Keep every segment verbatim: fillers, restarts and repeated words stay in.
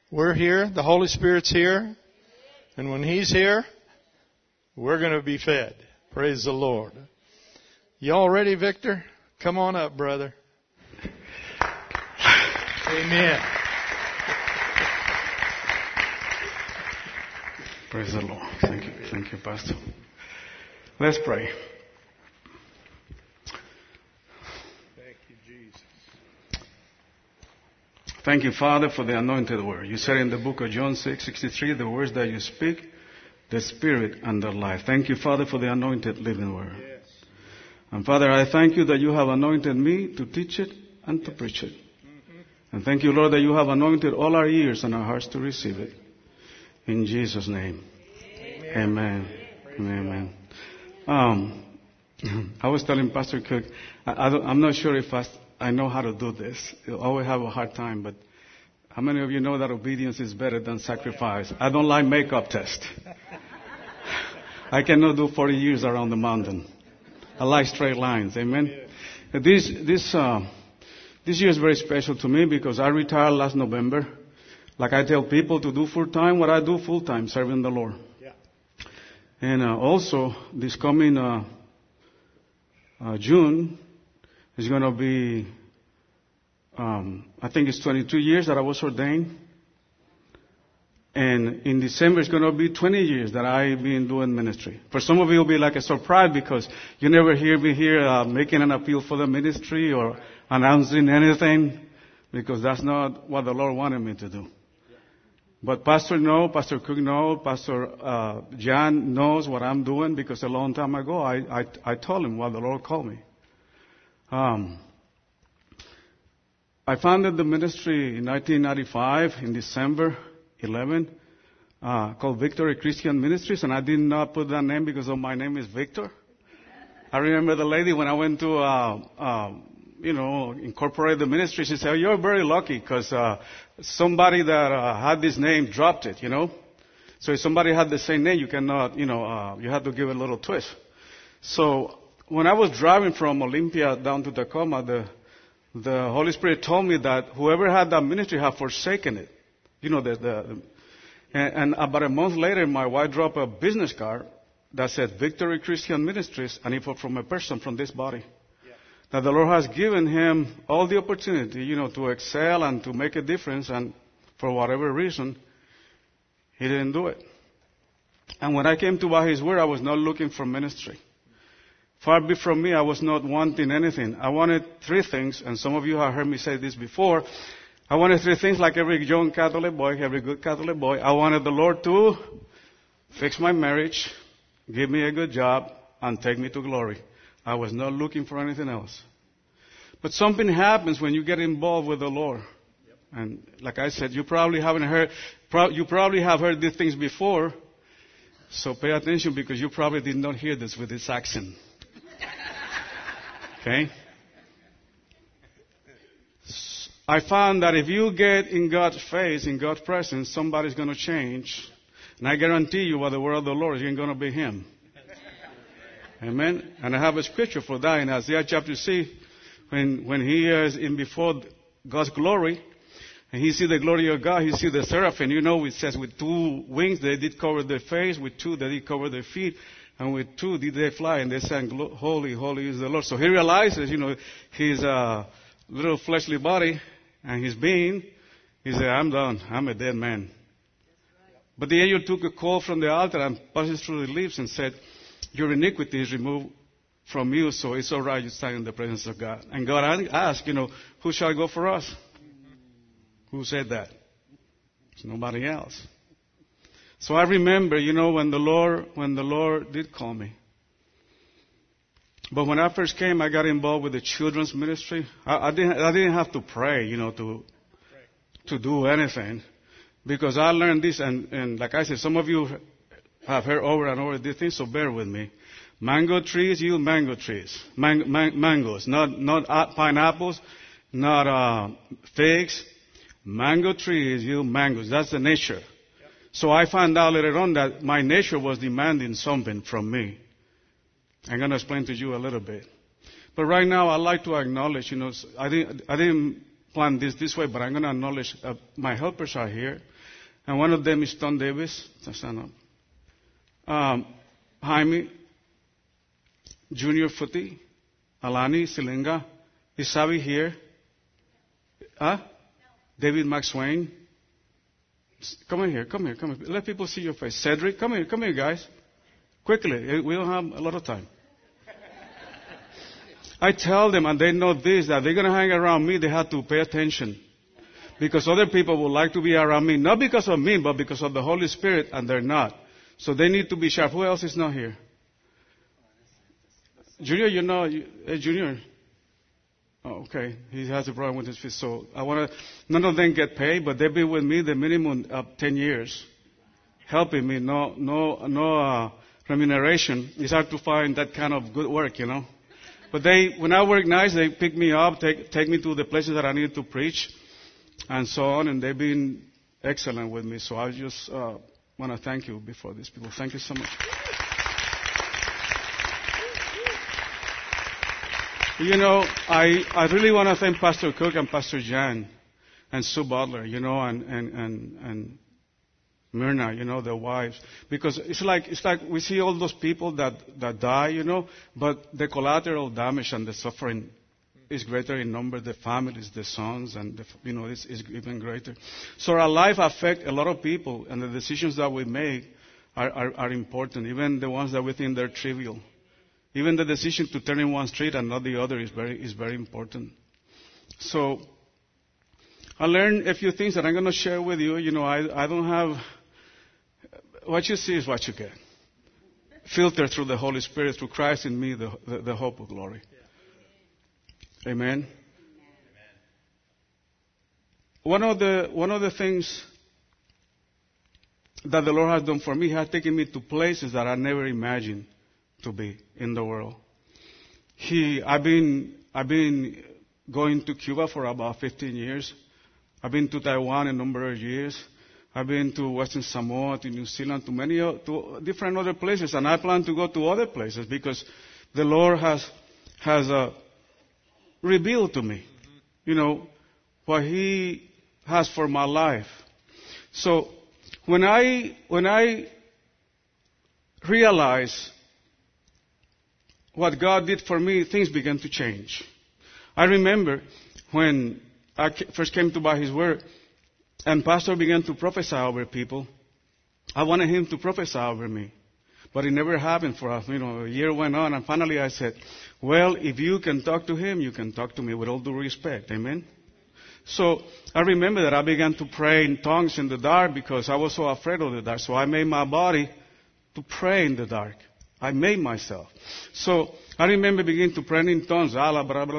We're here. The Holy Spirit's here. And when He's here, we're going to be fed. Praise the Lord. Y'all ready, Victor? Come on up, brother. Amen. Praise the Lord. Thank you. Thank you, Pastor. Let's pray. Thank you, Jesus. Thank you, Father, for the anointed word. You said in the book of John six sixty-three, the words that you speak, the Spirit and the life. Thank you, Father, for the anointed living word. Yes. And Father, I thank you that you have anointed me to teach it and to yes. preach it. Mm-hmm. And thank you, Lord, that you have anointed all our ears and our hearts to receive it. In Jesus' name. Amen. Amen. Amen. Um, I was telling Pastor Cook, I, I don't, I'm not sure if I, I know how to do this. I always have a hard time, but how many of you know that obedience is better than sacrifice? I don't like makeup test. I cannot do forty years around the mountain. I like straight lines. Amen. This, this, uh, this year is very special to me because I retired last November. Like I tell people to do full-time what I do full-time, serving the Lord. Yeah. And uh, also, this coming uh, uh, June is going to be, um, I think it's twenty-two years that I was ordained. And in December, it's going to be twenty years that I've been doing ministry. For some of you, it will be like a surprise because you never hear me here uh, making an appeal for the ministry or announcing anything because that's not what the Lord wanted me to do. But Pastor know, Pastor Cook know, Pastor uh, John knows what I'm doing because a long time ago I, I, I told him what the Lord called me. Um, I founded the ministry in nineteen ninety-five in December eleventh, uh, called Victory Christian Ministries, and I did not put that name because of my name is Victor. I remember the lady when I went to uh, uh, you know, incorporate the ministry, she said, oh, you're very lucky because uh, somebody that uh, had this name dropped it, you know. So if somebody had the same name, you cannot, you know, uh, you have to give it a little twist. So when I was driving from Olympia down to Tacoma, the the Holy Spirit told me that whoever had that ministry had forsaken it. You know, the, the and, and about a month later, my wife dropped a business card that said Victory Christian Ministries, and it was from a person from this body. That the Lord has given him all the opportunity, you know, to excel and to make a difference, and for whatever reason, he didn't do it. And when I came to buy his word, I was not looking for ministry. Far be from me, I was not wanting anything. I wanted three things, and some of you have heard me say this before. I wanted three things like every young Catholic boy, every good Catholic boy. I wanted the Lord to fix my marriage, give me a good job, and take me to glory. I was not looking for anything else. But something happens when you get involved with the Lord. Yep. And like I said, you probably haven't heard, pro- you probably have heard these things before. So pay attention because you probably did not hear this with this accent. Okay? I found that if you get in God's face, in God's presence, somebody's going to change. And I guarantee you by the word of the Lord, it's going to be Him. Amen. And I have a scripture for that in Isaiah chapter six, when when he is in before God's glory, and he see the glory of God, he see the seraphim. You know, it says with two wings they did cover their face, with two they did cover their feet, and with two did they fly, and they sang, "Holy, holy is the Lord." So he realizes, you know, his uh, little fleshly body and his being. He said, "I'm done. I'm a dead man." But the angel took a coal from the altar and passed it through the lips and said, your iniquity is removed from you, so it's all right you stand in the presence of God. And God asked, you know, who shall go for us? Who said that? It's nobody else. So I remember, you know, when the Lord, when the Lord did call me. But when I first came, I got involved with the children's ministry. I, I didn't, I didn't have to pray, you know, to, to do anything. Because I learned this, and, and like I said, some of you I've heard over and over these things, so bear with me. Mango trees yield mango trees, man, man, mangoes, not not uh, pineapples, not uh, figs. Mango trees yield mangoes. That's the nature. Yep. So I found out later on that my nature was demanding something from me. I'm going to explain to you a little bit. But right now, I'd like to acknowledge, you know, I didn't I didn't planned this this way, but I'm going to acknowledge uh, my helpers are here. And one of them is Tom Davis. Um, Jaime, Junior Footy, Alani Silinga. Is Savi here? Huh? David McSwain. Come in here, come here, come here. Let people see your face. Cedric, come here, come here, guys. Quickly, we don't have a lot of time. I tell them, and they know this, that they're going to hang around me, they have to pay attention. Because other people would like to be around me, not because of me, but because of the Holy Spirit, and they're not. So they need to be sharp. Who else is not here? Junior, you know, you, hey, Junior. Oh, okay. He has a problem with his feet. So I want to, none of them get paid, but they've been with me the minimum of ten years, helping me. No, no, no uh, remuneration. It's hard to find that kind of good work, you know. But they, when I work nights, they pick me up, take, take me to the places that I need to preach, and so on. And they've been excellent with me. So I just uh, want to thank you before these people. Thank you so much. You know, I, I really want to thank Pastor Cook and Pastor Jan and Sue Butler, you know, and, and, and, and Myrna, you know, their wives. Because it's like, it's like we see all those people that, that die, you know, but the collateral damage and the suffering is greater in number. The families, the sons, and, the, you know, it's, it's even greater. So our life affects a lot of people, and the decisions that we make are, are, are important, even the ones that we think they're trivial. Even the decision to turn in one street and not the other is very is very important. So I learned a few things that I'm going to share with you. You know, I I don't have what you see is what you get. Filtered through the Holy Spirit, through Christ in me, the the, the hope of glory. Yeah. Amen. Amen. One of the one of the things that the Lord has done for me, He has taken me to places that I never imagined to be in the world. He, I've been, I've been going to Cuba for about fifteen years. I've been to Taiwan a number of years. I've been to Western Samoa, to New Zealand, to many, to different other places, and I plan to go to other places because the Lord has, has uh, revealed to me, you know, what He has for my life. So when I, when I realize what God did for me, things began to change. I remember when I first came to buy His Word, and Pastor began to prophesy over people. I wanted him to prophesy over me, but it never happened for us. You know, a year went on, and finally I said, well, if you can talk to him, you can talk to me with all due respect. Amen? So I remember that I began to pray in tongues in the dark because I was so afraid of the dark. So I made my body to pray in the dark. I made myself. So I remember beginning to pray in tongues. And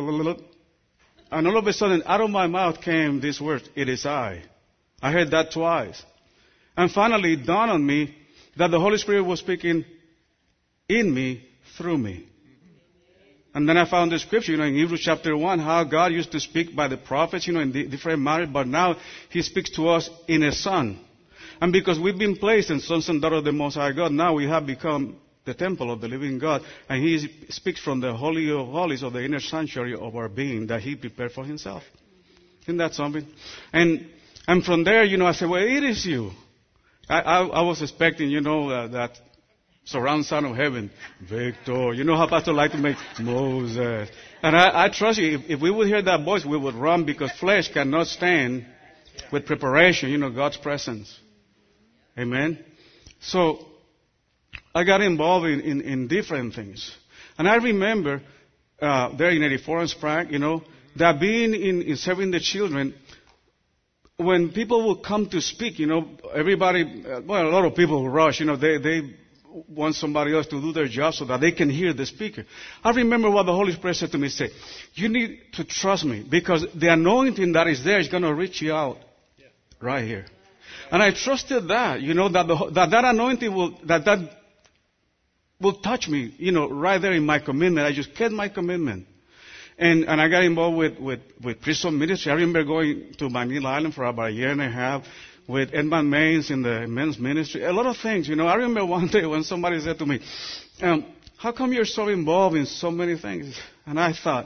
all of a sudden, out of my mouth came this word, it is I. I heard that twice. And finally, it dawned on me that the Holy Spirit was speaking in me, through me. And then I found the scripture, you know, in Hebrews chapter one, how God used to speak by the prophets, you know, in different manners, but now He speaks to us in a Son. And because we've been placed in sons and daughters of the Most High God, now we have become the temple of the living God, and He speaks from the Holy of Holies of the inner sanctuary of our being that He prepared for Himself. Isn't that something? And and from there, you know, I said, well, it is you. I, I, I was expecting, you know, uh, that surround sound of heaven, Victor. You know how Pastor like to make Moses. And I, I trust you, if, if we would hear that voice, we would run because flesh cannot stand with preparation, you know, God's presence. Amen? So I got involved in, in, in different things. And I remember uh, there in eighty-four and Sprague, you know, that being in, in serving the children, when people will come to speak, you know, everybody, uh, well, a lot of people will rush, you know, they, they want somebody else to do their job so that they can hear the speaker. I remember what the Holy Spirit said to me, say, you need to trust me because the anointing that is there is going to reach you out right here. And I trusted that, you know, that the, that, that anointing will, that that will touch me, you know, right there in my commitment. I just kept my commitment. And, and I got involved with, with, with prison ministry. I remember going to Manila Island for about a year and a half with Edmund Mains in the men's ministry. A lot of things, you know. I remember one day when somebody said to me, um, how come you're so involved in so many things? And I thought,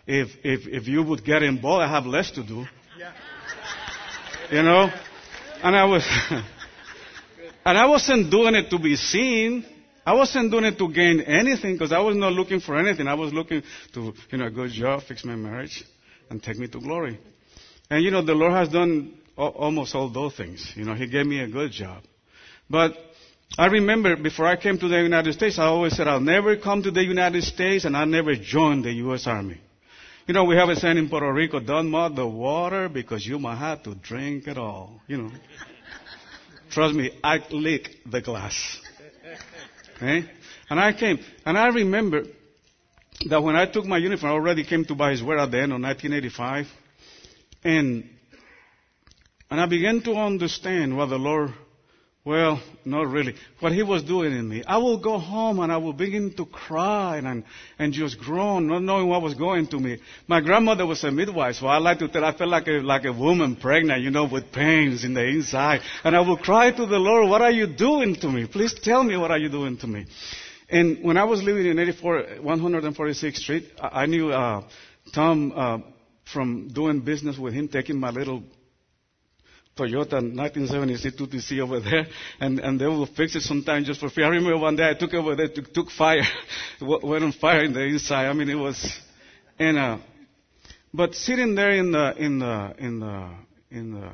if, if, if you would get involved, I have less to do. You know? And I was, and I wasn't doing it to be seen. I wasn't doing it to gain anything because I was not looking for anything. I was looking to, you know, a good job, fix my marriage, and take me to glory. And, you know, the Lord has done al- almost all those things. You know, He gave me a good job. But I remember before I came to the United States, I always said I'll never come to the United States and I'll never join the U S Army. You know, we have a saying in Puerto Rico, don't mud the water because you might have to drink it all. You know. Trust me, I lick the glass. Okay? And I came, and I remember that when I took my uniform, I already came to buy His Word at the end of nineteen eighty-five, and and I began to understand what the Lord, well, not really, what He was doing in me. I will go home and I will begin to cry and and just groan, not knowing what was going to me. My grandmother was a midwife, so I like to tell, I felt like a, like a woman pregnant, you know, with pains in the inside. And I would cry to the Lord, what are you doing to me? Please tell me, what are you doing to me? And when I was living in eighty-four, one forty-sixth Street, I, I knew uh, Tom uh, from doing business with him, taking my little Toyota nineteen seventy-six two T C over there, and, and they will fix it sometime just for free. I remember one day I took it over there, took, took fire, went on fire in the inside. I mean, it was, and uh, but sitting there in the in the in the in the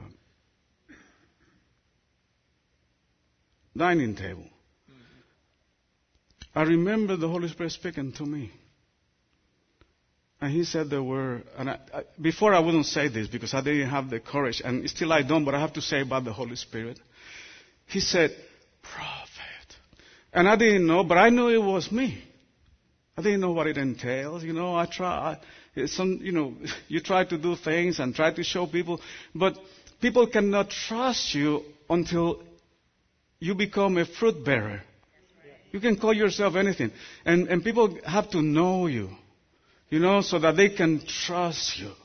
dining table, I remember the Holy Spirit speaking to me. And He said the word, and I, I, before I wouldn't say this because I didn't have the courage, and still I don't, but I have to say about the Holy Spirit. He said, prophet. And I didn't know, but I knew it was me. I didn't know what it entails. You know, I try, I, some, you know, you try to do things and try to show people, but people cannot trust you until you become a fruit bearer. You can call yourself anything. And, and people have to know you. You know, so that they can trust you.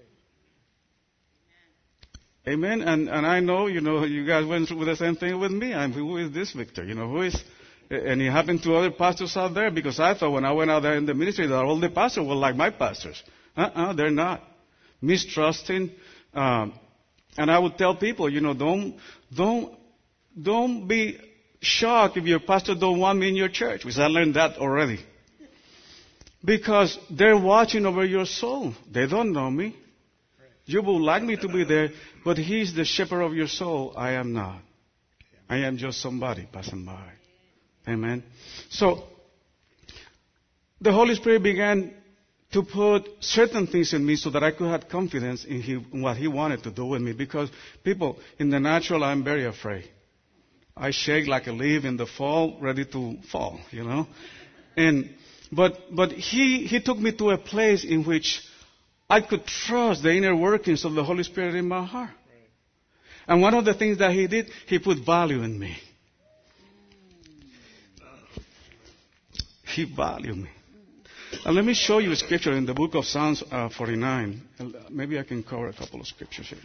Amen. And and I know, you know, you guys went through the same thing with me. I'm, who is this Victor? You know, who is, and it happened to other pastors out there because I thought when I went out there in the ministry that all the pastors were like my pastors. Uh-uh, they're not. Mistrusting. Um, and I would tell people, you know, don't, don't, don't be shocked if your pastor don't want me in your church, because I learned that already. Because they're watching over your soul. They don't know me. You would like me to be there, but He's the shepherd of your soul. I am not. I am just somebody passing by. Amen. So, the Holy Spirit began to put certain things in me so that I could have confidence in, he, in what He wanted to do with me. Because people, in the natural, I'm very afraid. I shake like a leaf in the fall, ready to fall, you know. And But but he, he took me to a place in which I could trust the inner workings of the Holy Spirit in my heart. Right. And one of the things that He did, He put value in me. He valued me. And let me show you a scripture in the book of Psalms uh, forty-nine. Maybe I can cover a couple of scriptures here.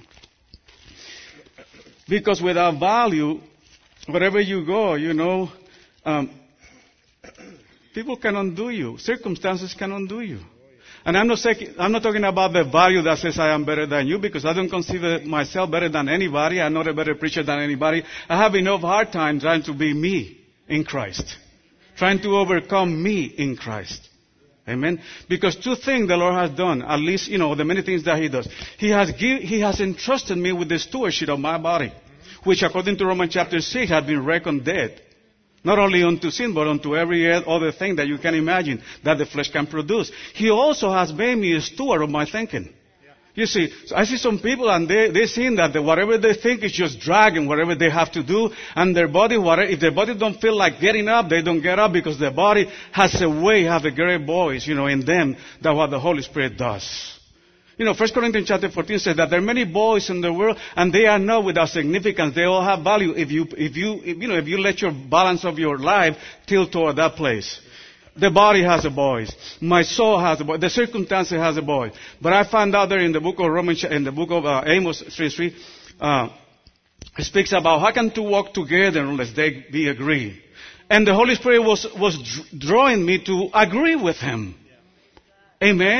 Because without value, wherever you go, you know, um, people can undo you. Circumstances can undo you. And I'm not saying, I'm not talking about the value that says I am better than you, because I don't consider myself better than anybody. I'm not a better preacher than anybody. I have enough hard time trying to be me in Christ. Trying to overcome me in Christ. Amen. Because two things the Lord has done, at least, you know, the many things that He does. He has give, He has entrusted me with the stewardship of my body, which according to Romans chapter six had been reckoned dead. Not only unto sin, but unto every other thing that you can imagine that the flesh can produce. He also has made me a steward of my thinking. Yeah. You see, I see some people and they, they think that the, whatever they think is just dragging, whatever they have to do. And their body, whatever, if their body don't feel like getting up, they don't get up because their body has a way, have a great voice, you know, in them that what the Holy Spirit does. You know, First Corinthians chapter fourteen says that there are many boys in the world, and they are not without significance. They all have value if you, if you, if, you know, if you let your balance of your life tilt toward that place. The body has a voice. My soul has a voice. The circumstances has a voice. But I found out there in the book of Romans, in the book of uh, Amos three three, uh, it speaks about how can two walk together unless they be agreed. And the Holy Spirit was was drawing me to agree with Him. Amen.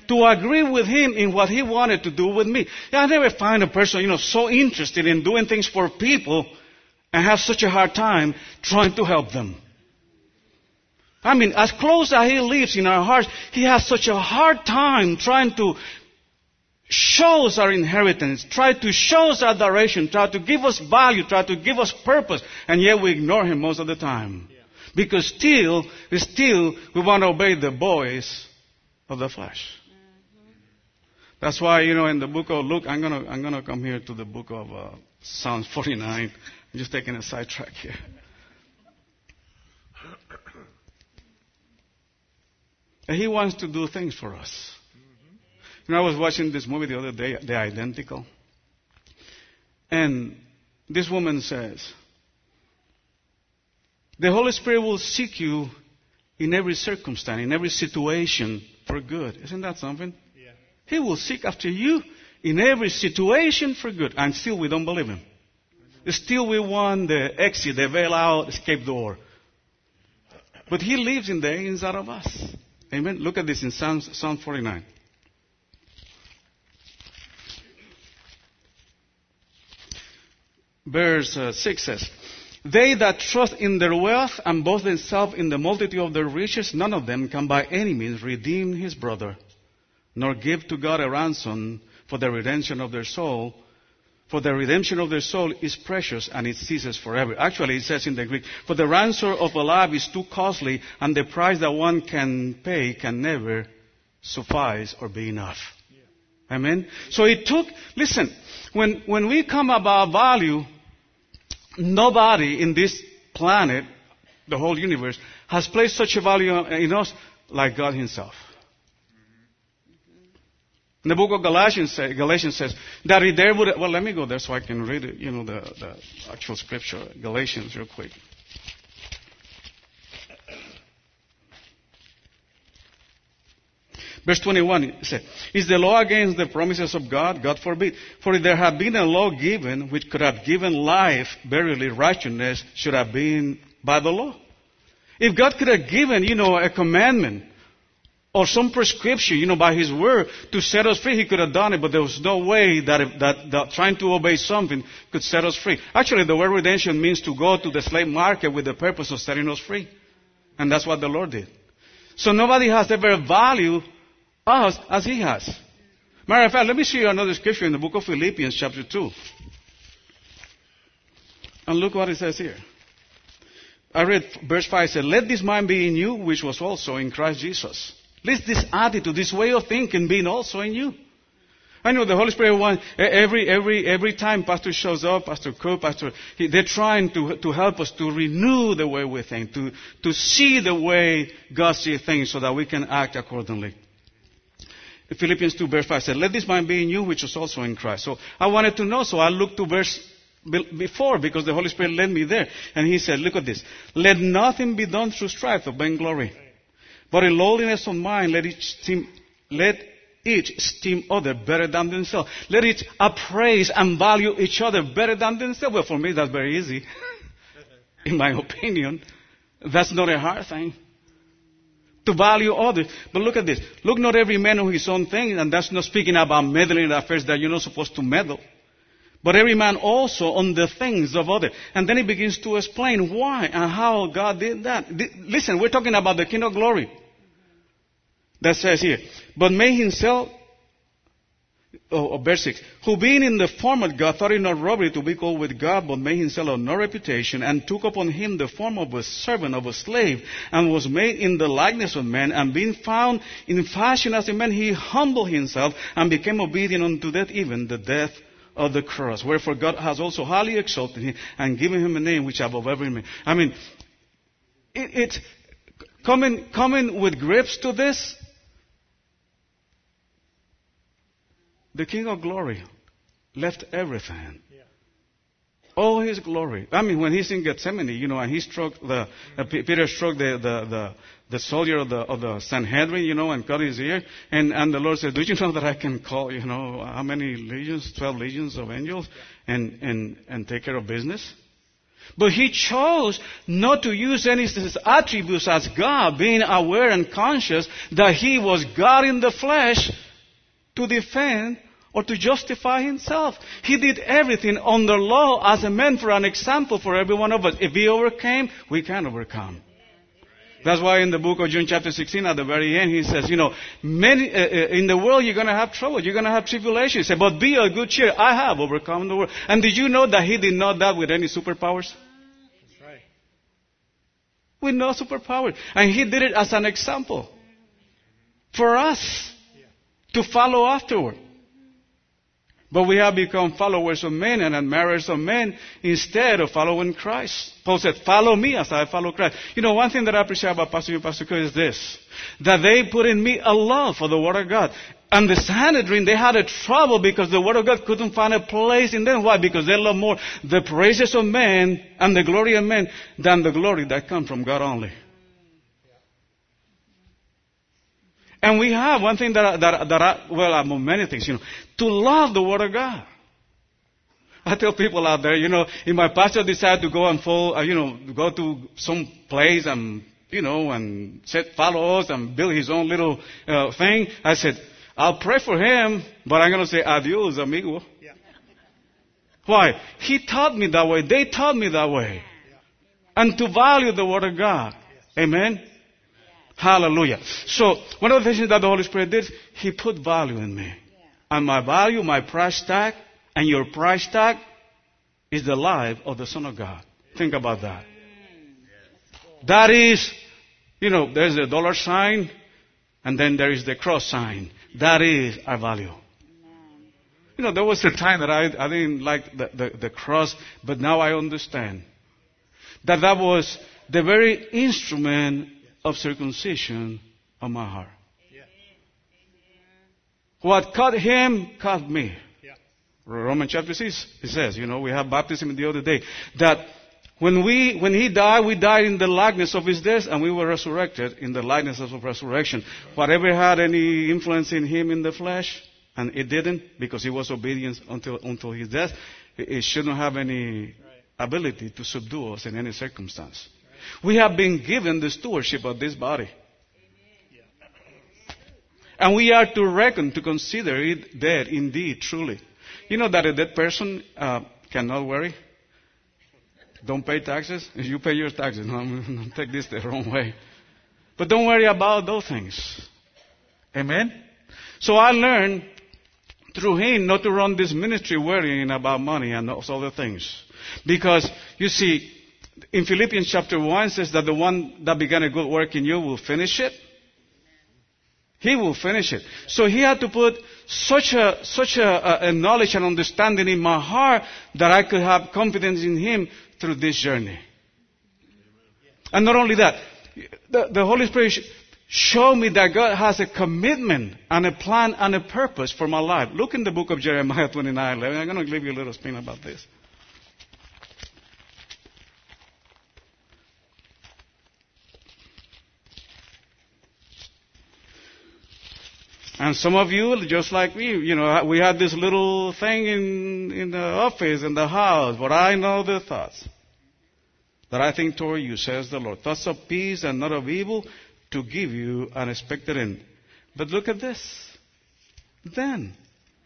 to agree with him in what he wanted to do with me. Yeah, I never find a person, you know, so interested in doing things for people and have such a hard time trying to help them. I mean, as close as he lives in our hearts, he has such a hard time trying to show us our inheritance, try to show us our direction, try to give us value, try to give us purpose, and yet we ignore him most of the time. Yeah. Because still, still, we want to obey the voice of the flesh. Mm-hmm. That's why, you know, in the book of Luke, I'm gonna, I'm gonna come here to the book of uh, Psalms forty-nine. I'm just taking a sidetrack here. And he wants to do things for us. Mm-hmm. You know, I was watching this movie the other day, The Identical. And this woman says, the Holy Spirit will seek you in every circumstance, in every situation for good. Isn't that something? Yeah. He will seek after you in every situation for good. And still we don't believe him. Still we want the exit, the bail-out, escape door. But he lives in the inside of us. Amen. Look at this in Psalms, Psalm forty-nine. Verse uh, six says, they that trust in their wealth and boast themselves in the multitude of their riches, none of them can by any means redeem his brother, nor give to God a ransom for the redemption of their soul. For the redemption of their soul is precious, and it ceases forever. Actually, it says in the Greek, for the ransom of a life is too costly, and the price that one can pay can never suffice or be enough. Yeah. Amen? So it took, listen, when, when we come about value, nobody in this planet, the whole universe, has placed such a value in us like God himself. And the book of Galatians, say, Galatians says that if there would, well, let me go there so I can read it, you know, the, the actual scripture, Galatians, real quick. Verse twenty-one, it says, is the law against the promises of God? God forbid. For if there had been a law given which could have given life, verily righteousness should have been by the law. If God could have given, you know, a commandment, or some prescription, you know, by his word to set us free, he could have done it, but there was no way that, that, that trying to obey something could set us free. Actually, the word redemption means to go to the slave market with the purpose of setting us free. And that's what the Lord did. So nobody has ever valued us as he has. Matter of fact, let me show you another scripture in the book of Philippians chapter two. And look what it says here. I read verse five, it said, let this mind be in you, which was also in Christ Jesus. Let this attitude, this way of thinking being also in you. I know the Holy Spirit wants, every, every, every time Pastor shows up, Pastor Cook, Pastor, he, they're trying to, to help us to renew the way we think, to, to see the way God sees things so that we can act accordingly. Philippians two verse five said, let this mind be in you, which was also in Christ. So I wanted to know, so I looked to verse before because the Holy Spirit led me there. And he said, look at this. Let nothing be done through strife or vainglory. But in lowliness of mind, let each esteem, let each esteem other better than themselves. Let each appraise and value each other better than themselves. Well, for me, that's very easy. In my opinion, that's not a hard thing. To value others. But look at this. Look not every man on his own thing, and that's not speaking about meddling in affairs that you're not supposed to meddle. But every man also on the things of others. And then he begins to explain why and how God did that. Listen, we're talking about the King of Glory. That says here, but made himself, oh, verse six, who being in the form of God, thought it not robbery to be equal with God, but made himself of no reputation, and took upon him the form of a servant, of a slave, and was made in the likeness of men, and being found in fashion as a man, he humbled himself, and became obedient unto death, even the death of the cross. Wherefore God has also highly exalted him, and given him a name which above every name. I mean, it, it's coming, coming with grips to this. The King of Glory left everything. Yeah. All his glory. I mean, when he's in Gethsemane, you know, and he struck the, uh, Peter struck the, the, the, the soldier of the, of the Sanhedrin, you know, and cut his ear. And, and the Lord said, do you know that I can call, you know, how many legions? Twelve legions of angels and, and, and take care of business? But he chose not to use any of his attributes as God, being aware and conscious that he was God in the flesh, to defend or to justify himself. He did everything under law as a man for an example for every one of us. If he overcame, we can overcome. That's why in the book of John chapter sixteen, at the very end, he says, you know, many, uh, in the world you're going to have trouble. You're going to have tribulation. He said, but be of good cheer. I have overcome the world. And did you know that he did not die with any superpowers? That's right. With no superpowers. And he did it as an example for us to follow afterward. But we have become followers of men and admirers of men instead of following Christ. Paul said, follow me as I follow Christ. You know, one thing that I appreciate about Pastor and Pastor Curry is this, that they put in me a love for the Word of God. And the Sanhedrin, they had a trouble because the Word of God couldn't find a place in them. Why? Because they love more the praises of men and the glory of men than the glory that comes from God only. And we have one thing that, that, that I, well, among many things, you know, to love the Word of God. I tell people out there, you know, if my pastor decided to go and follow, uh, you know, go to some place and, you know, and set follow us and build his own little uh, thing, I said, I'll pray for him, but I'm going to say adios, amigo. Yeah. Why? He taught me that way. They taught me that way. Yeah. And to value the Word of God. Yes. Amen? Hallelujah. So, one of the things that the Holy Spirit did, He put value in me. Yeah. And my value, my price tag, and your price tag is the life of the Son of God. Think about that. That is, you know, there's a dollar sign, and then there is the cross sign. That is our value. You know, there was a time that I, I didn't like the, the, the cross, but now I understand that that was the very instrument of circumcision of my heart. Yeah. What cut him, cut me. Yeah. Romans chapter six, it says, you know, we have baptism the other day, that when we, when he died, we died in the likeness of his death, and we were resurrected in the likeness of resurrection. Whatever had any influence in him in the flesh, and it didn't, because he was obedient until, until his death, it shouldn't have any ability to subdue us in any circumstance. We have been given the stewardship of this body. And we are to reckon, to consider it dead indeed, truly. You know that a dead person uh, cannot worry? Don't pay taxes? You pay your taxes. No, don't take this the wrong way. But don't worry about those things. Amen? So I learned through him not to run this ministry worrying about money and those other things. Because, you see, in Philippians chapter one, it says that the one that began a good work in you will finish it. He will finish it. So he had to put such a such a, a knowledge and understanding in my heart that I could have confidence in him through this journey. And not only that, the, the Holy Spirit showed me that God has a commitment and a plan and a purpose for my life. Look in the book of Jeremiah twenty-nine eleven. I'm going to give you a little spin about this. And some of you, just like me, you know, we had this little thing in, in the office, in the house, but I know the thoughts that I think toward you, says the Lord. Thoughts of peace and not of evil, to give you an expected end. But look at this. Then,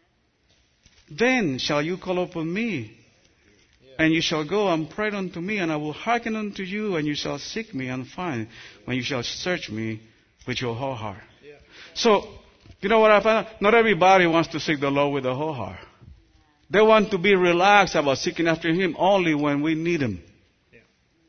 then shall you call upon me, and you shall go and pray unto me, and I will hearken unto you, and you shall seek me and find, when you shall search me with your whole heart. So, you know what I found? Not everybody wants to seek the Lord with the whole heart. They want to be relaxed about seeking after Him only when we need Him. Yeah.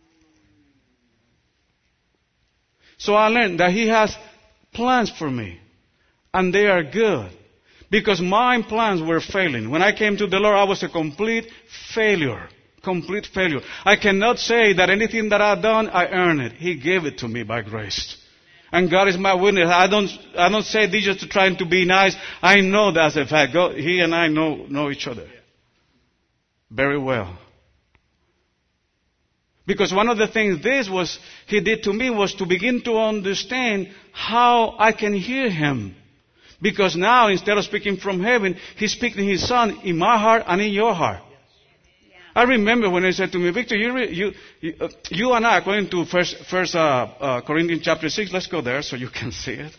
So I learned that He has plans for me. And they are good. Because my plans were failing. When I came to the Lord, I was a complete failure. Complete failure. I cannot say that anything that I've done, I earned it. He gave it to me by grace. And God is my witness. I don't, I don't say this just to trying to be nice. I know that's a fact. God, he and I know, know each other very well. Because one of the things this was, He did to me was to begin to understand how I can hear Him. Because now, instead of speaking from heaven, He's speaking His Son in my heart and in your heart. I remember when he said to me, Victor, you, re, you, you, uh, you and I, according to First, first uh, uh, Corinthians chapter six, let's go there so you can see it.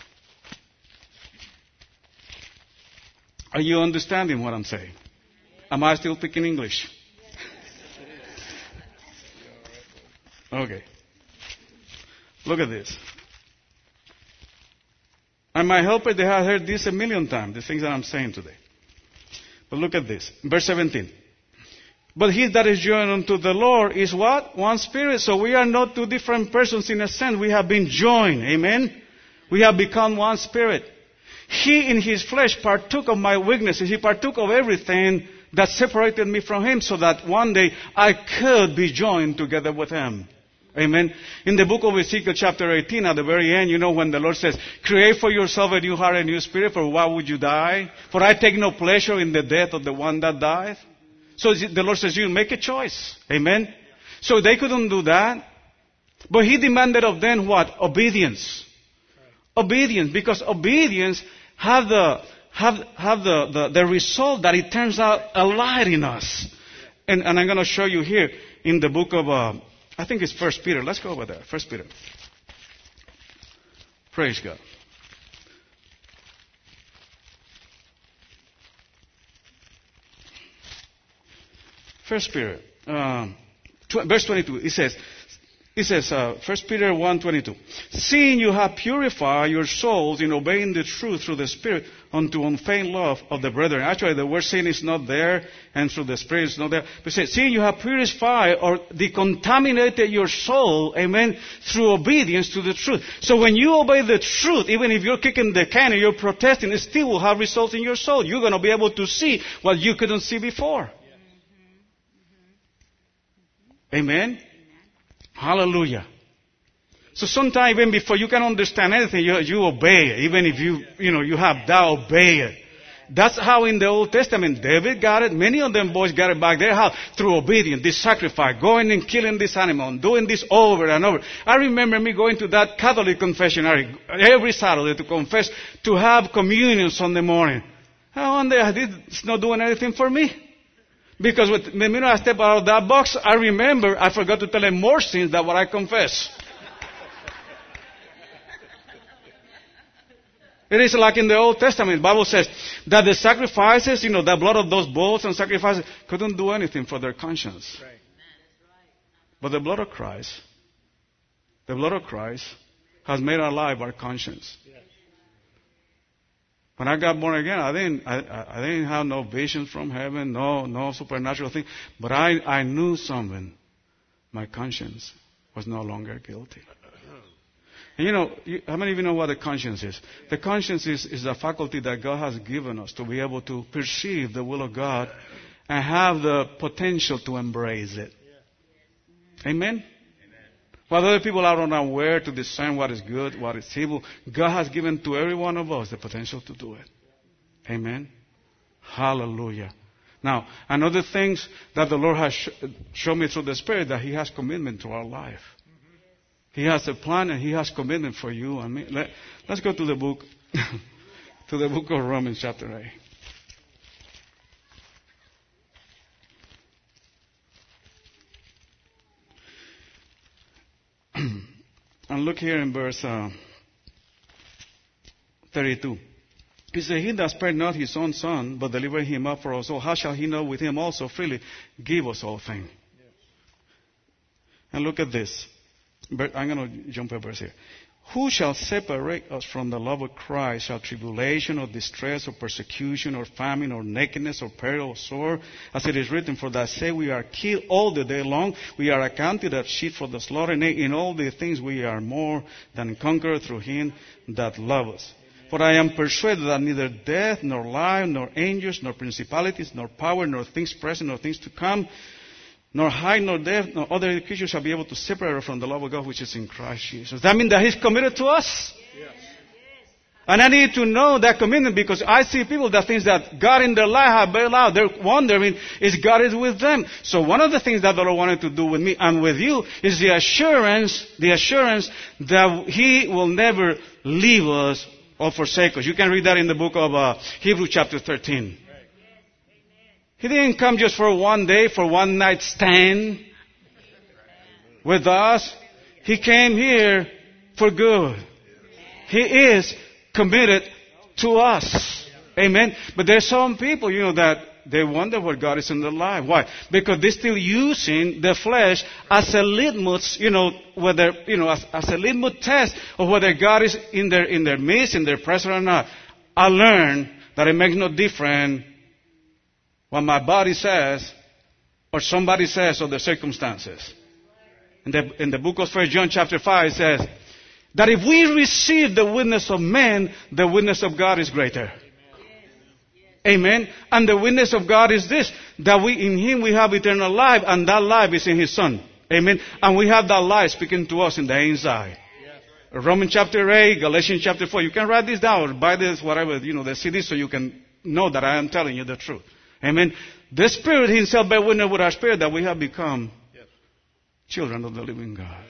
Are you understanding what I'm saying? Am I still speaking English? Okay. Look at this. And my helper, they have heard this a million times, the things that I'm saying today. But look at this. Verse seventeen. But he that is joined unto the Lord is what? One spirit. So we are not two different persons in a sense. We have been joined. Amen? We have become one spirit. He in his flesh partook of my weaknesses. He partook of everything that separated me from him so that one day I could be joined together with him. Amen. In the book of Ezekiel chapter eighteen, at the very end, you know when the Lord says, create for yourself a new heart, a new spirit, for why would you die? For I take no pleasure in the death of the one that died. So the Lord says, you make a choice. Amen. So they couldn't do that. But he demanded of them what? Obedience. Obedience. Because obedience have the, have, have the, the, the result that it turns out a light in us. And, and I'm going to show you here in the book of, uh, I think it's First Peter. Let's go over there. First Peter. Praise God. First Peter, um, tw- verse twenty-two. It says, it says, uh, First Peter one twenty-two. Seeing you have purified your souls in obeying the truth through the Spirit unto unfeigned love of the brethren. Actually, the word sin is not there, and through the Spirit is not there. But it says, seeing you have purified or decontaminated your soul, amen, through obedience to the truth. So when you obey the truth, even if you're kicking the can and you're protesting, it still will have results in your soul. You're going to be able to see what you couldn't see before. Amen? Amen? Hallelujah. So sometimes even before you can understand anything, you, you obey it. Even if you, you know, you have doubt, obey it. That's how in the Old Testament, David got it. Many of them boys got it back there. How? Through obedience, this sacrifice, going and killing this animal, and doing this over and over. I remember me going to that Catholic confessionary every Saturday to confess, to have communion Sunday morning. And one day I did, it's not doing anything for me. Because with, the minute I step out of that box, I remember I forgot to tell him more sins than what I confess. It is like in the Old Testament. The Bible says that the sacrifices, you know, the blood of those bulls and sacrifices couldn't do anything for their conscience. Right. But the blood of Christ, the blood of Christ has made alive our conscience. Yes. When I got born again, I didn't, I, I didn't have no visions from heaven, no, no supernatural thing. But I, I knew something. My conscience was no longer guilty. And you know, you, how many of you know what the conscience is? The conscience is, is the faculty that God has given us to be able to perceive the will of God and have the potential to embrace it. Amen? While other people are unaware to discern what is good, what is evil, God has given to every one of us the potential to do it. Amen? Hallelujah. Now, another things that the Lord has sh- shown me through the Spirit, that He has commitment to our life. He has a plan and He has commitment for you and me. Let, let's go to the book, to the book of Romans chapter eight. And look here in verse uh, thirty-two. He said, He that spared not His own Son, but delivered Him up for us all, how shall He not with Him also freely give us all things? Yes. And look at this. I'm going to jump a verse here. Who shall separate us from the love of Christ? Shall tribulation or distress or persecution or famine or nakedness or peril or sword? As it is written, for that sake we are killed all the day long. We are accounted as sheep for the slaughter. Nay, in all these things we are more than conquerors through Him that loved us. For I am persuaded that neither death, nor life, nor angels, nor principalities, nor power, nor things present, nor things to come, nor height, nor depth, nor other creature shall be able to separate us from the love of God which is in Christ Jesus. That means that He's committed to us. Yes. And I need to know that commitment, because I see people that think that God in their life have bailed out. They're wondering, is God is with them? So one of the things that the Lord wanted to do with me and with you is the assurance, the assurance that He will never leave us or forsake us. You can read that in the book of uh, Hebrews chapter thirteen. He didn't come just for one day, for one night stand with us. He came here for good. He is committed to us. Amen. But there's some people, you know, that they wonder what God is in their life. Why? Because they're still using the flesh as a litmus, you know, whether, you know, as, as a litmus test of whether God is in their, in their midst, in their presence or not. I learned that it makes no difference what my body says or somebody says or the circumstances. In the, in the book of First John chapter five, it says that if we receive the witness of men, the witness of God is greater. Amen. And the witness of God is this, that we, in Him we have eternal life, and that life is in His Son. Amen. And we have that life speaking to us in the inside. Yes. Romans chapter eight, Galatians chapter four. You can write this down or buy this, whatever, you know, the C D so you can know that I am telling you the truth. Amen. The Spirit Himself bear witness with our spirit that we have become yes. children of the living God.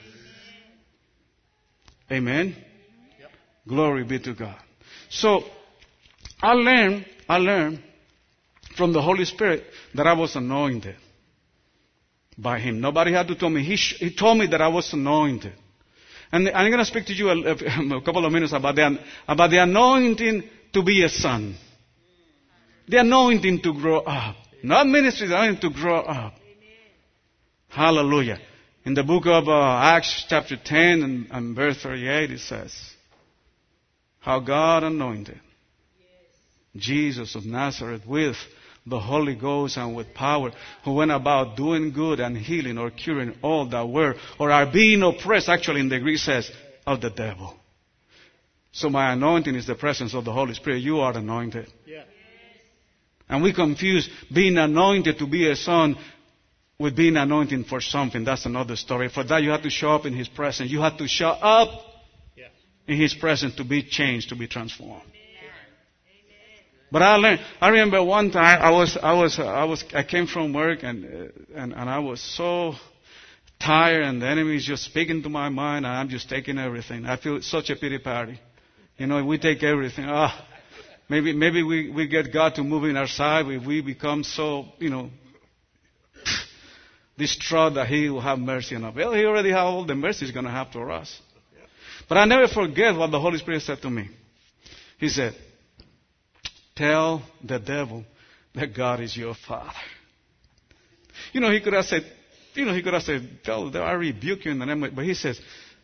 Amen. Yep. Glory be to God. So, I learned I learned from the Holy Spirit that I was anointed by Him. Nobody had to tell me. He, sh- he told me that I was anointed. And I'm going to speak to you a, a couple of minutes about the, about the anointing to be a son. The anointing to grow up. Not ministry, the anointing to grow up. Hallelujah. In the book of uh, Acts chapter ten and, and verse thirty-eight it says, how God anointed Jesus of Nazareth with the Holy Ghost and with power, who went about doing good and healing or curing all that were or are being oppressed, actually in the Greek says, of the devil. So my anointing is the presence of the Holy Spirit. You are anointed. Yeah. And we confuse being anointed to be a son with being anointed for something. That's another story. For that you have to show up in His presence. You have to show up yeah. in His presence to be changed, to be transformed. But I learned. I remember one time I was, I was, I was, I came from work and uh, and and I was so tired, and the enemy is just speaking to my mind, and I'm just taking everything. I feel such a pity party. You know, if we take everything, ah, maybe maybe we we get God to move in our side. If we become so, you know, distraught that He will have mercy on us. Well, He already has all the mercy He's going to have for us. But I never forget what the Holy Spirit said to me. He said, tell the devil that God is your Father. You know, He could have said, you know, He could have said, tell the devil, I rebuke you in the name of, but He says,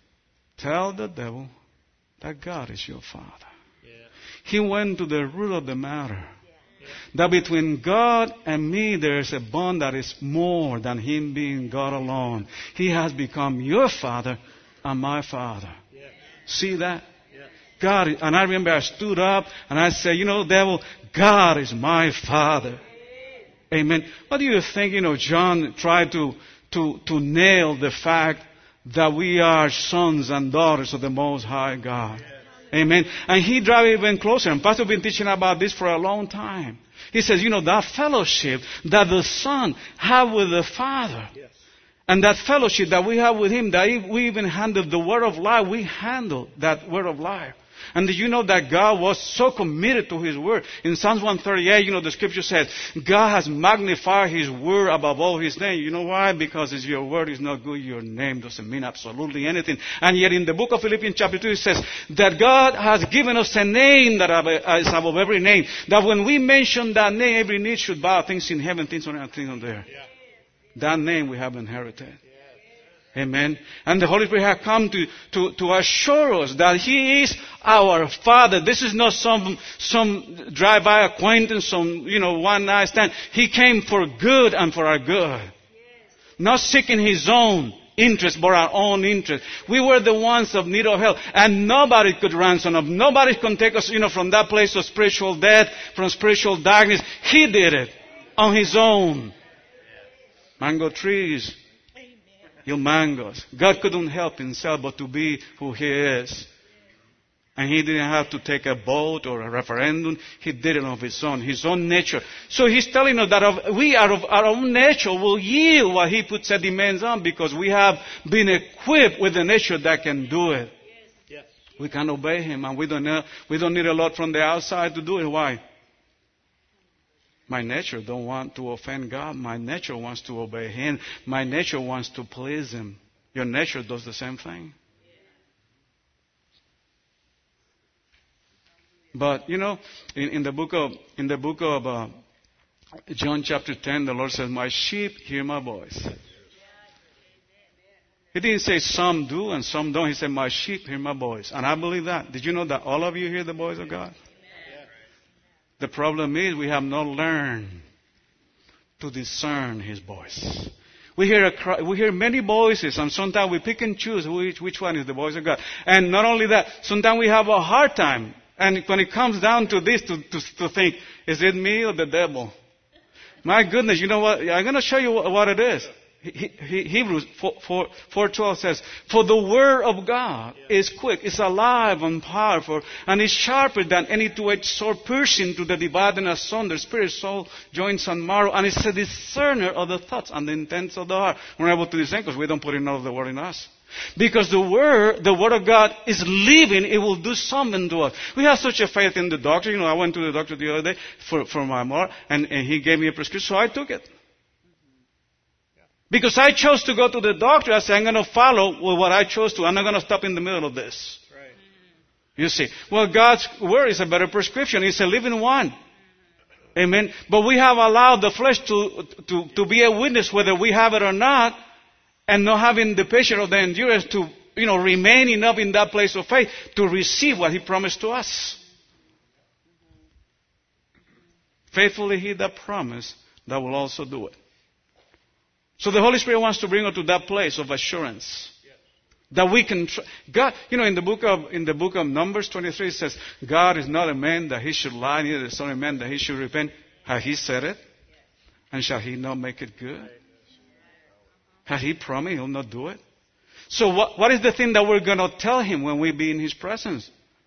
tell the devil that God is your Father. Yeah. He went to the root of the matter. Yeah. That between God and me there is a bond that is more than Him being God alone. He has become your Father and my Father. Yeah. See that? God, and I remember I stood up and I said, you know, devil, God is my Father. Amen. What do you think, you know, John tried to, to, to nail the fact that we are sons and daughters of the Most High God. Amen. And he drove even closer. And Pastor's been teaching about this for a long time. He says, you know, that fellowship that the Son have with the Father. Yes. And that fellowship that we have with Him, that we even handled the word of life, we handled that word of life. And did you know that God was so committed to His word? In Psalms one thirty-eight, you know, the scripture says, God has magnified His word above all His name. You know why? Because if your word is not good, your name doesn't mean absolutely anything. And yet in the book of Philippians chapter two, it says that God has given us a name that is above every name. That when we mention that name, every knee should bow, things in heaven, things on earth, things on there. Yeah. That name we have inherited. Amen. And the Holy Spirit has come to, to, to assure us that He is our Father. This is not some, some drive-by acquaintance, some, you know, one-night stand. He came for good and for our good. Yes. Not seeking His own interest, but our own interest. We were the ones of need of help, and nobody could ransom us. Nobody can take us, you know, from that place of spiritual death, from spiritual darkness. He did it on His own. Mango trees. Your mangoes. God couldn't help Himself but to be who He is. And He didn't have to take a vote or a referendum. He did it of His own, His own nature. So He's telling us that of, we are of our own nature will yield what He puts a demands on, because we have been equipped with the nature that can do it. Yes. We can obey Him, and we don't, know, we don't need a lot from the outside to do it. Why? My nature don't want to offend God. My nature wants to obey Him. My nature wants to please Him. Your nature does the same thing. But you know, in, in the book of in the book of uh, John chapter ten, the Lord says, "My sheep hear my voice." He didn't say some do and some don't. He said, "My sheep hear my voice," and I believe that. Did you know that all of you hear the voice of God? The problem is we have not learned to discern His voice. We hear a cry, we hear many voices, and sometimes we pick and choose which which one is the voice of God. And not only that, sometimes we have a hard time. And when it comes down to this, to, to, to think, is it me or the devil? My goodness, you know what? I'm going to show you what it is. He, he, Hebrews four twelve says, "For the word of God is quick, is alive and powerful, and is sharper than any two-edged sword, piercing to the dividing asunder, spirit, soul, joints, and marrow, and is a discerner of the thoughts and the intents of the heart." We're able to discern because we don't put enough of the word in us. Because the word, the word of God is living, it will do something to us. We have such a faith in the doctor. You know, I went to the doctor the other day for, for my mother, and, and he gave me a prescription, so I took it. Because I chose to go to the doctor, I said, I'm going to follow what I chose to. I'm not going to stop in the middle of this. Right. You see. Well, God's word is a better prescription. It's a living one. Amen. But we have allowed the flesh to, to, to be a witness whether we have it or not, and not having the patience of the endurance to, you know, remain enough in that place of faith to receive what He promised to us. Faithfully He that promised, that will also do it. So the Holy Spirit wants to bring us to that place of assurance. Yes. That we can, tr- God, you know, in the book of, in the book of Numbers twenty-three, it says, God is not a man that He should lie, neither the Son of Man that He should repent. Has He said it? Yes. And shall He not make it good? Has He promised He'll not do it? So what, what is the thing that we're going to tell Him when we be in His presence?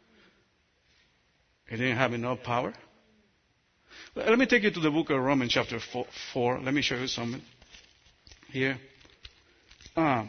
He didn't have enough power? Let me take you to the book of Romans chapter four. four. Let me show you something here. Uh,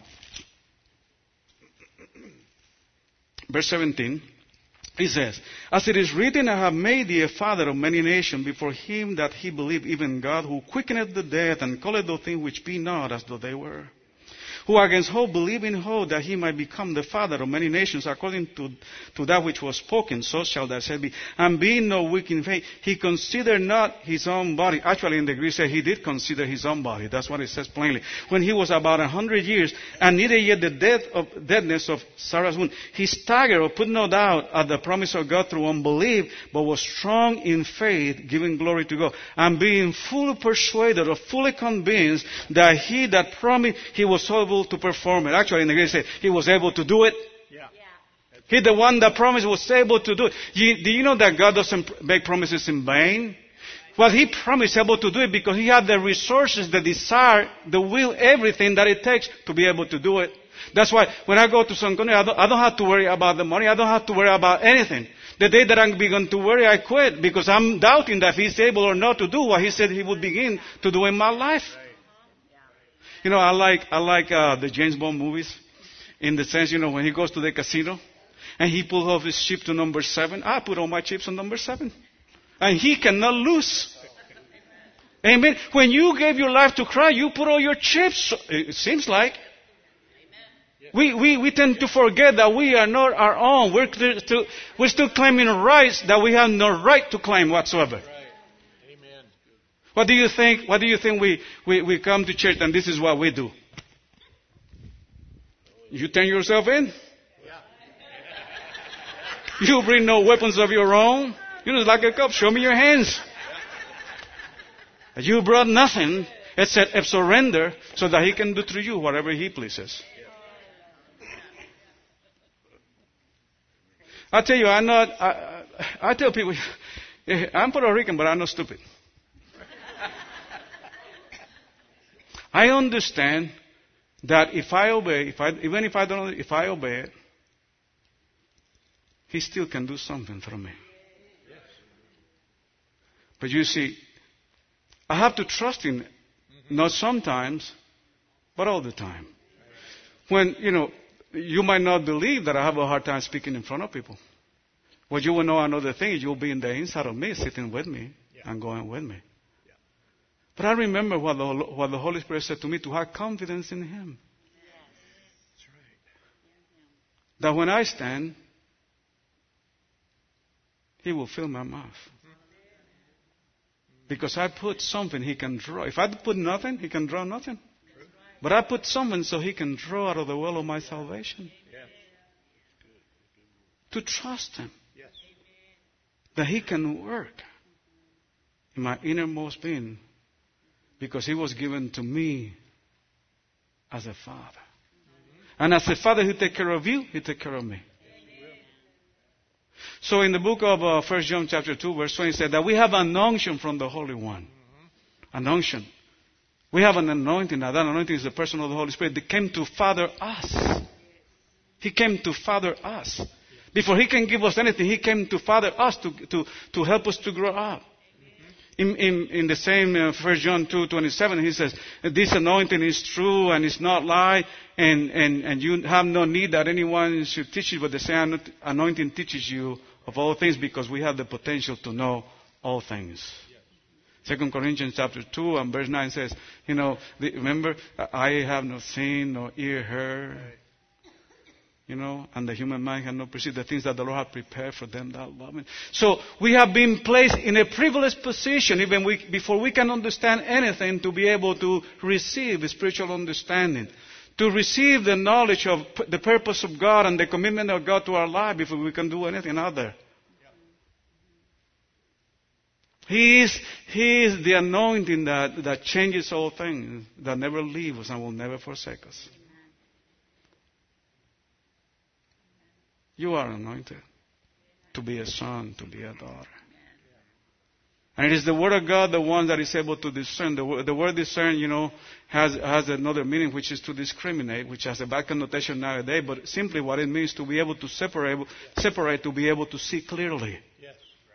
verse seventeen. He says, "As it is written, I have made thee a father of many nations before Him that he believed, even God, who quickeneth the dead, and calleth those things which be not as though they were. Who against hope believed in hope that He might become the father of many nations, according to, to that which was spoken, so shall thy seed be. And being no weak in faith, he considered not his own body." Actually, in the Greek, said he did consider his own body. That's what it says plainly. "When he was about a hundred years, and neither yet the death of deadness of Sarah's womb. He staggered or put no doubt at the promise of God through unbelief, but was strong in faith, giving glory to God, and being fully persuaded or fully convinced that He that promised, He was able to perform it." Actually, in the Greek, said he was able to do it. Yeah. He, the one that promised, was able to do it. You, do you know that God doesn't make promises in vain? Well, He promised able to do it because He had the resources, the desire, the will, everything that it takes to be able to do it. That's why when I go to some country, I don't, I don't have to worry about the money. I don't have to worry about anything. The day that I'm beginning to worry, I quit because I'm doubting that He's able or not to do what He said He would begin to do in my life. You know, I like I like uh, the James Bond movies, in the sense, you know, when he goes to the casino and he pulls off his chip to number seven. I put all my chips on number seven, and he cannot lose. Amen. When you gave your life to Christ, you put all your chips. It seems like we we we tend to forget that we are not our own. We're still, we're still claiming rights that we have no right to claim whatsoever. What do you think? What do you think we, we, we come to church and this is what we do? You turn yourself in? You bring no weapons of your own? You just like a cop. Show me your hands. You brought nothing except a surrender so that He can do through you whatever He pleases. I tell you, I'm not, I, I tell people, I'm Puerto Rican, but I'm not stupid. I understand that if I obey, if I, even if I don't, if I obey it, He still can do something through me. Yes. But you see, I have to trust Him, mm-hmm. not sometimes, but all the time. When, you know, you might not believe that I have a hard time speaking in front of people. What you will know another thing is you'll be in the inside of me, sitting with me, yeah. and going with me. Yeah. But I remember what the, what the Holy Spirit said to me, to have confidence in Him. That's right. That when I stand, He will fill my mouth. Because I put something He can draw. If I put nothing, He can draw nothing. But I put something so He can draw out of the well of my salvation. Yes. To trust Him. Yes. That He can work in my innermost being. Because He was given to me as a Father. Mm-hmm. And as a Father, He take care of you, He take care of me. So in the book of uh, First John chapter two, verse twenty, said that we have an unction from the Holy One. Mm-hmm. An unction. We have an anointing. Now that anointing is the person of the Holy Spirit that came to father us. He came to father us. Before He can give us anything, He came to father us, to, to, to help us to grow up. In, in, in the same uh, First John two twenty-seven, he says, this anointing is true and it's not lie, and, and, and you have no need that anyone should teach you, but the same anointing teaches you of all things, because we have the potential to know all things. Second Corinthians chapter two and verse nine says, you know, the, remember, I have no seen, no ear heard, you know, and the human mind can not perceive the things that the Lord has prepared for them that love Him. So we have been placed in a privileged position, even we, before we can understand anything, to be able to receive spiritual understanding, to receive the knowledge of p- the purpose of God and the commitment of God to our life before we can do anything other. He is, he is the anointing that, that changes all things, that never leaves us and will never forsake us. You are anointed to be a son, to be a daughter. And it is the Word of God the one that is able to discern. The, word, the word discern, you know, has, has another meaning, which is to discriminate, which has a bad connotation nowadays. But simply what it means to be able to separate, separate to be able to see clearly. Yes.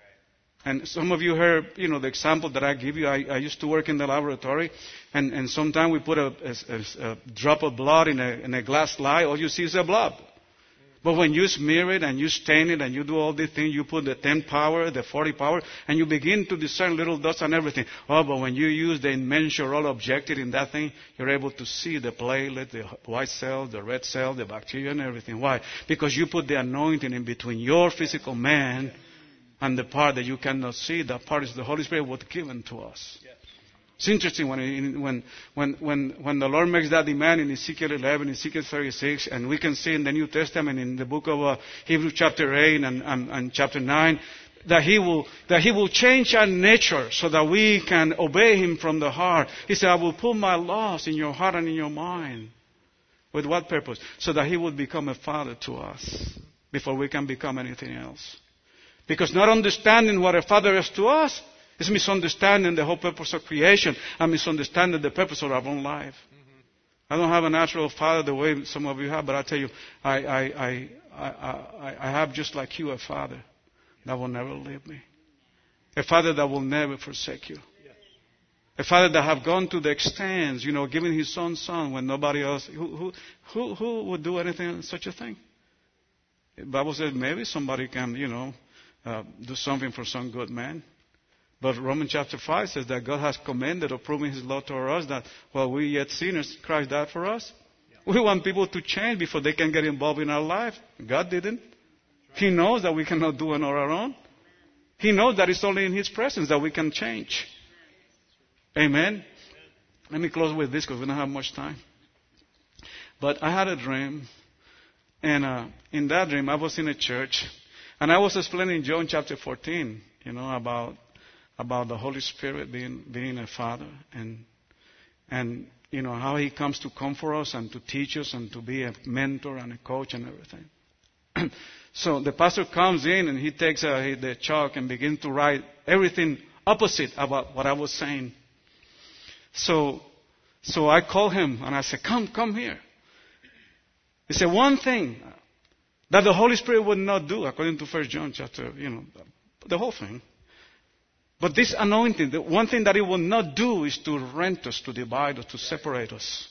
And some of you heard, you know, the example that I give you. I, I used to work in the laboratory, and, and sometimes we put a, a, a drop of blood in a, in a glass slide. All you see is a blob. But when you smear it and you stain it and you do all these things, you put the ten power, the forty power, and you begin to discern little dots and everything. Oh, but when you use the immensurable objective in that thing, you're able to see the platelet, the white cell, the red cell, the bacteria and everything. Why? Because you put the anointing in between your physical man and the part that you cannot see. That part is the Holy Spirit was given to us. Yes. It's interesting when, when, when, when, when the Lord makes that demand in Ezekiel eleven, Ezekiel thirty-six, and we can see in the New Testament, in the book of uh, Hebrews chapter eight and, and, and chapter nine, that he, will, that he will change our nature so that we can obey Him from the heart. He said, I will put my laws in your heart and in your mind. With what purpose? So that He would become a father to us before we can become anything else. Because not understanding what a father is to us, it's misunderstanding the whole purpose of creation and misunderstanding the purpose of our own life. Mm-hmm. I don't have a natural father the way some of you have, but I tell you, I, I, I, I, I, I have just like you a father that will never leave me. A father that will never forsake you. Yes. A father that have gone to the extent, you know, giving His own son when nobody else, who, who, who, who would do anything such a thing? The Bible says maybe somebody can, you know, uh, do something for some good man. But Romans chapter five says that God has commanded or proven His love toward us, that while we yet sinners, Christ died for us. Yeah. We want people to change before they can get involved in our life. God didn't. He knows that we cannot do it on our own. He knows that it's only in His presence that we can change. Amen. Let me close with this because we don't have much time. But I had a dream, and uh, in that dream I was in a church, and I was explaining John chapter fourteen, you know, about about the Holy Spirit being being a father, and and you know how He comes to comfort us and to teach us and to be a mentor and a coach and everything. So the pastor comes in and he takes uh, the chalk and begins to write everything opposite about what I was saying. So so I call him and I said, "Come, come here." He said, "One thing that the Holy Spirit would not do," according to First John chapter, you know, the whole thing. But this anointing, the one thing that it will not do is to rent us, to divide us, to separate us.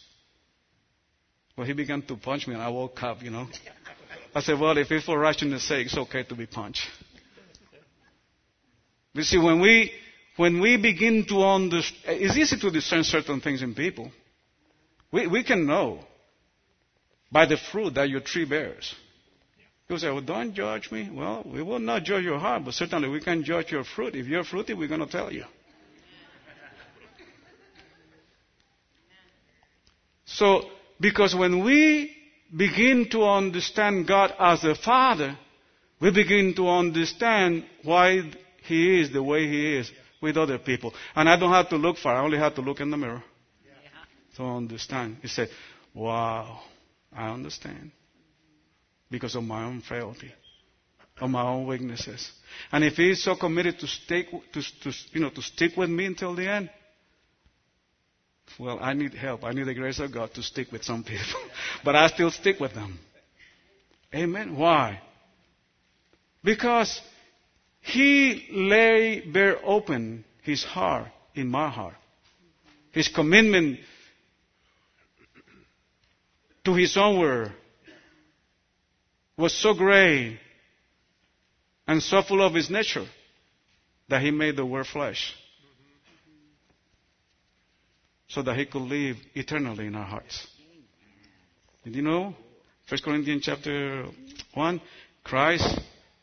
Well, he began to punch me, and I woke up, you know. I said, well, if it's for righteousness' sake, it's okay to be punched. You see, when we when we begin to understand, it's easy to discern certain things in people. We, we can know by the fruit that your tree bears. People say, well, don't judge me. Well, we will not judge your heart, but certainly we can judge your fruit. If you're fruity, we're going to tell you. So, because when we begin to understand God as a Father, we begin to understand why He is the way He is with other people. And I don't have to look far. I only have to look in the mirror to understand. He said, wow, I understand. Because of my own frailty, of my own weaknesses. And if He is so committed to stick, to, to, you know, to stick with me until the end, well, I need help. I need the grace of God to stick with some people. But I still stick with them. Amen. Why? Because He lay bare open His heart in my heart. His commitment to His own word was so great and so full of His nature that He made the word flesh so that He could live eternally in our hearts. Did you know? First Corinthians chapter one, Christ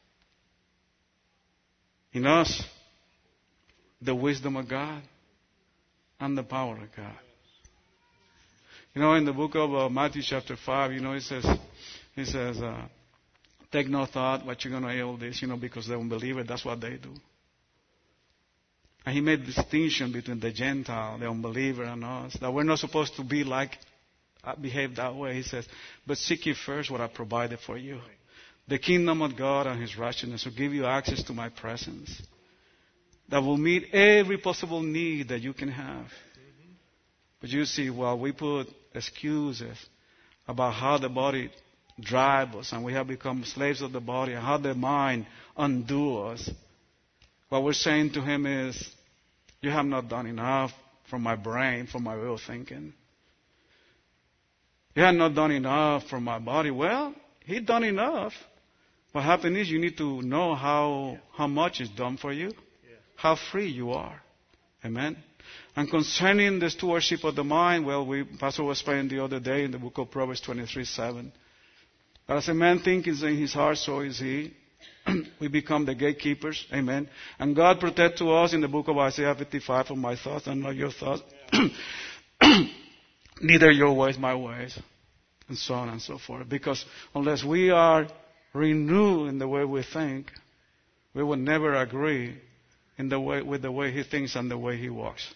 in us, the wisdom of God and the power of God. You know, in the book of uh, Matthew chapter five, you know, it says, it says, uh, take no thought what you're going to heal this, you know, because they don't believe it. That's what they do. And He made distinction between the Gentile, the unbeliever, and us. That we're not supposed to be like, uh, behave that way. He says, but seek ye first what I provided for you. The kingdom of God and His righteousness will give you access to my presence. That will meet every possible need that you can have. But you see, while we put excuses about how the body drives us and we have become slaves of the body and how the mind undo us, what we're saying to Him is, you have not done enough for my brain, for my way of thinking. You have not done enough for my body. Well, He done enough. What happened is you need to know how, how much is done for you, how free you are. Amen. And concerning the stewardship of the mind, well, we, Pastor was praying the other day in the book of Proverbs twenty-three seven. But as a man thinketh in his heart, so is he. We become the gatekeepers. Amen. And God protect to us in the book of Isaiah fifty-five, for my thoughts are not your thoughts. Neither your ways my ways. And so on and so forth. Because unless we are renewed in the way we think, we will never agree in the way, with the way He thinks and the way He walks.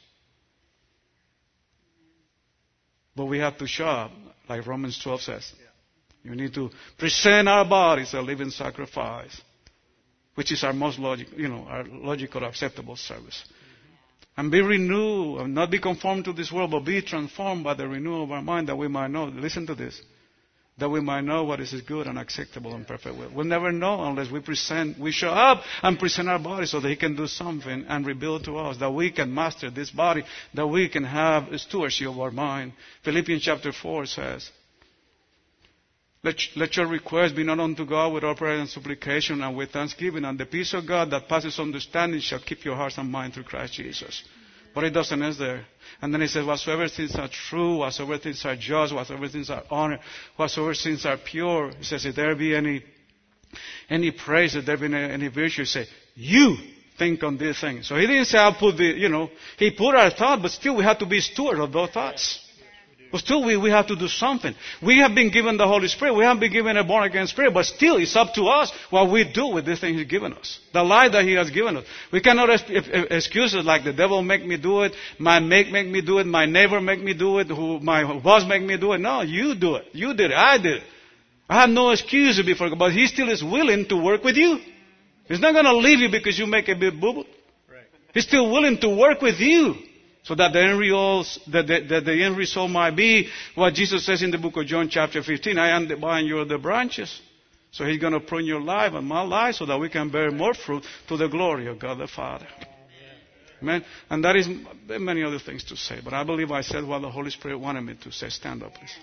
But we have to show up, like Romans twelve says. You need to present our bodies a living sacrifice, which is our most logical, you know, our logical, acceptable service. And be renewed, and not be conformed to this world, but be transformed by the renewal of our mind, that we might know. Listen to this. That we might know what is His good and acceptable and perfect will. We'll never know unless we present, we show up and present our body so that He can do something and reveal to us that we can master this body, that we can have a stewardship of our mind. Philippians chapter four says, Let, let your request be known unto God with all prayer and supplication and with thanksgiving, and the peace of God that passes understanding shall keep your hearts and mind through Christ Jesus. But it doesn't end there. And then He says, whatsoever things are true, whatsoever things are just, whatsoever things are honored, whatsoever things are pure. He says, if there be any any praise, if there be any, any virtue, say, you think on these things. So He didn't say, I'll put the, you know, He put our thought, but still we have to be steward of those thoughts. But still we, we have to do something. We have been given the Holy Spirit. We have been given a born-again spirit. But still it's up to us what we do with this thing He's given us. The life that He has given us. We cannot excuse it like the devil make me do it. My mate make me do it. My neighbor make me do it. Who, my boss make me do it. No, you do it. You did it. I did it. I have no excuse before God. But He still is willing to work with you. He's not going to leave you because you make a big boo-boo. Right. He's still willing to work with you. So that the end result, that the, that the end result might be what Jesus says in the book of John chapter fifteen, I am the vine, you are the branches. So He's going to prune your life and my life so that we can bear more fruit to the glory of God the Father. Amen. And that is many other things to say. But I believe I said what the Holy Spirit wanted me to say. Stand up, please.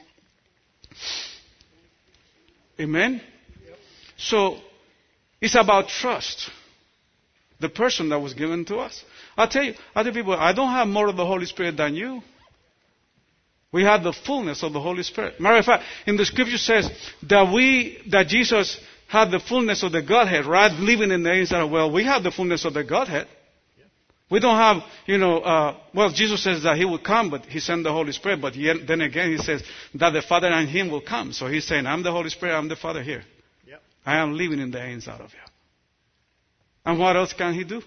Amen. So it's about trust. the person that was given to us. I tell you, other people, I don't have more of the Holy Spirit than you. We have the fullness of the Holy Spirit. Matter of fact, in the scripture says that we, that Jesus had the fullness of the Godhead, right? Living in the inside. Well, we have the fullness of the Godhead. We don't have, you know, uh, well, Jesus says that He will come, but He sent the Holy Spirit. But yet, then again, He says that the Father and Him will come. So He's saying, I'm the Holy Spirit, I'm the Father here. Yep. I am living in the inside of you. And what else can He do?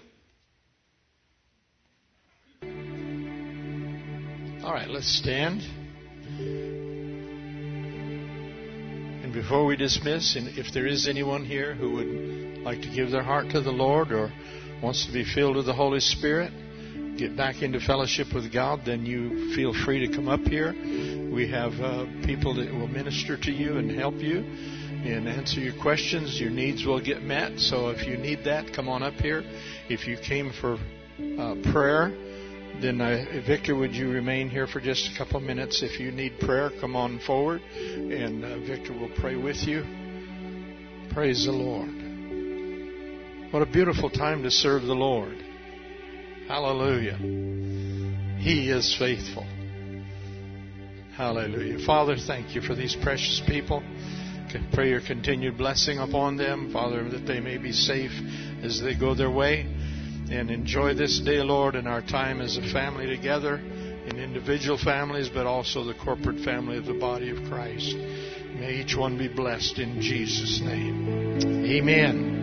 All right, let's stand. And before we dismiss, and if there is anyone here who would like to give their heart to the Lord or wants to be filled with the Holy Spirit, get back into fellowship with God, then you feel free to come up here. We have uh, people that will minister to you and help you and answer your questions. Your needs will get met. So if you need that, come on up here. If you came for uh, prayer, then uh, Victor, would you remain here for just a couple of minutes? If you need prayer, come on forward, and uh, Victor will pray with you. Praise the Lord. What a beautiful time to serve the Lord. Hallelujah. He is faithful. Hallelujah. Father, thank you for these precious people. Pray your continued blessing upon them, Father, that they may be safe as they go their way. And enjoy this day, Lord, and our time as a family together, in individual families, but also the corporate family of the body of Christ. May each one be blessed in Jesus' name. Amen.